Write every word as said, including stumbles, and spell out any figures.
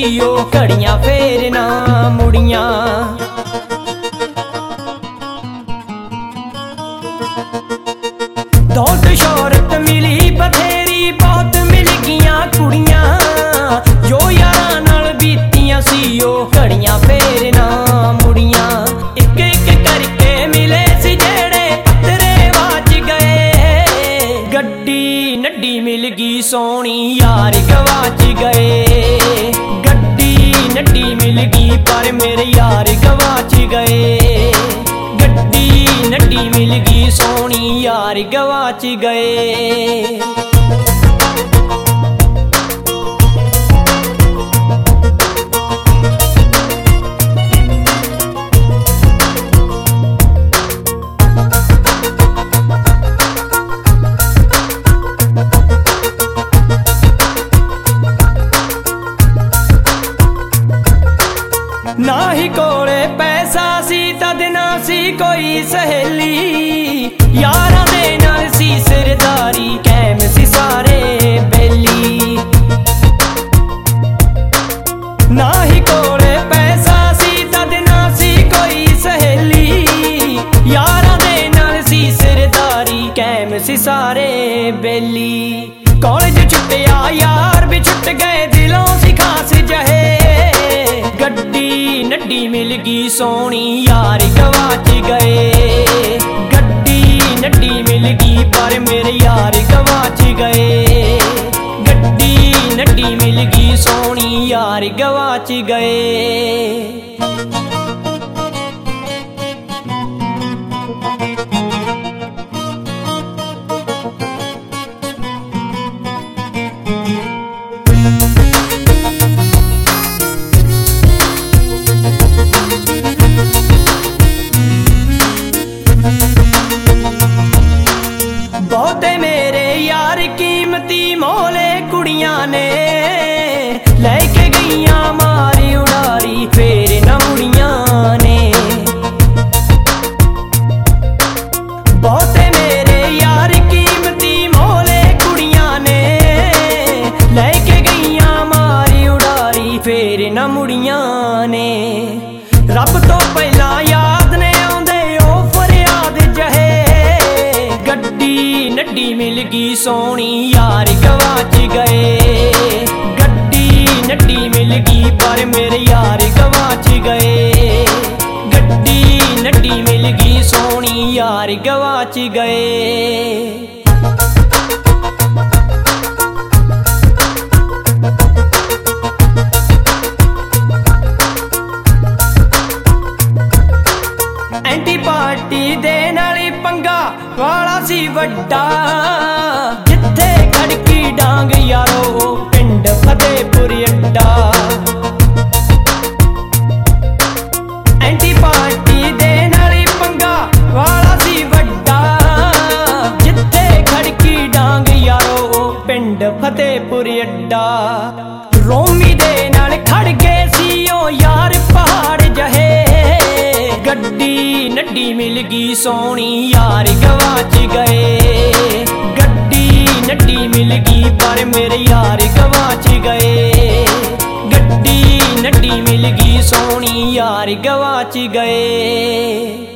सी ओ घड़ियां फेर ना मुड़ियां। दौलत शौहरत मिली बथेरी बहुत मिल गियां कुड़ियां, जो यारां नाल बीतियां सी ओ घड़ियां फेर ना मुड़ियां। इक इक करके मिले सी जेड़े पत्तरे वाच गए, गड्डी नड्डी मिल गई सोहनी यार गवाच गए। गड्डी नड्डी मिल गई पर मेरे यार गवाच गए। गड्डी नड्डी मिल गई सोहनी यार गवाच गए। ना ही कोले पैसा सी तद ना सी कोई सहेली, यारां दे नाल सी सिरदारी कैम सी सारे बेली। ना ही कोले पैसा सी तद ना सी कोई सहेली, यारां दे नाल सी सिरदारी कैम सी सारे बेली। कॉलेज छुट्टिया यार भी छुट गए दिलों सी खास जहे, गड्डी नड्डी मिल गई सोहनी यार गवाच गए। गड्डी नड्डी मिल गई पर मेरे यार गवाच गए। गड्डी नड्डी मिल गई सोहनी यार गवाच गए। बहुते मेरे यार कीमती मोले कुड़ियां ने, लेके गईयां मारी उड़ारी फेर न मुड़ियां ने। बहुते मेरे यार कीमती मोले कुड़ियां ने, लेके गईयां मारी उड़ारी फेर न मुड़ियां ने। रब तो पहला याद ने आउंदे ओ फरियाद जहे, गड्डी नड्डी मिल गई सोहनी यार गवाच गए। गड्डी नड्डी मिल गई पर मेरे यार गवाच गए। गड्डी नड्डी मिल गई सोहनी यार गवाच गए। एंटी पार्टी दे नाल पंगा वाला सी वड्डा, जिथे खड़की डांग यारो पिंड फतेहपुर अड्डा। एंटी पार्टी दे नाल पंगा वाला सी वड्डा, जिथे खड़की डांग यारो पिंड फतेहपुर अड्डा। रोमी दे नाल खड़ गए सी ओ यार पहाड़ जहे, गड्डी नड्डी मिल गई सोहनी यार गवाच गए। गड्डी नड्डी मिल गई पर मेरे यार गवाच गए। गड्डी नड्डी मिल गई सोहनी यार गवाच गए।